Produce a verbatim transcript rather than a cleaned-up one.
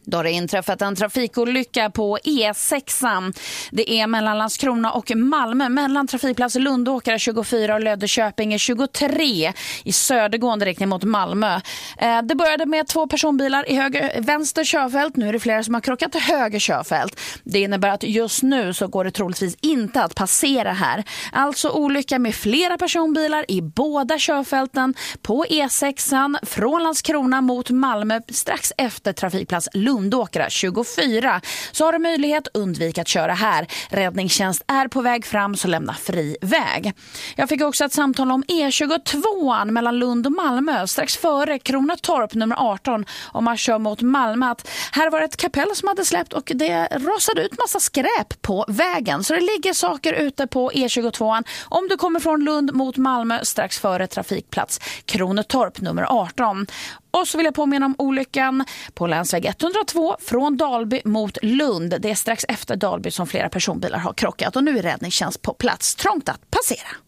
Då har det inträffat en trafikolycka på E sex. Det är mellan Landskrona och Malmö, mellan trafikplats Lundåkra tjugofyra och Löddeköpinge tjugotre i södergående riktning mot Malmö. Det började med två personbilar i höger, vänster körfält. Nu är det flera som har krockat till höger körfält. Det innebär att just nu så går det troligtvis inte att passera här. Alltså olycka med flera personbilar i båda körfälten på E sex från Landskrona mot Malmö strax efter trafikplats Lundåkra tjugofyra. Så har du möjlighet att undvika att köra här. Räddningstjänst är på väg fram, så lämna fri väg. Jag fick också ett samtal om E tjugotvå mellan Lund och Malmö strax före Kronotorp nummer arton om man kör mot Malmö. Att här var ett kapell som hade släppt och det rasade ut massa skräp på vägen. Så det ligger saker ute på E tjugotvå om du kommer från Lund mot Malmö strax före trafikplats Kronotorp nummer arton. Och så vill jag påminna om olyckan på länsväg etthundratvå från Dalby mot Lund. Det är strax efter Dalby som flera personbilar har krockat och nu är räddningstjänst på plats. Trångt att passera.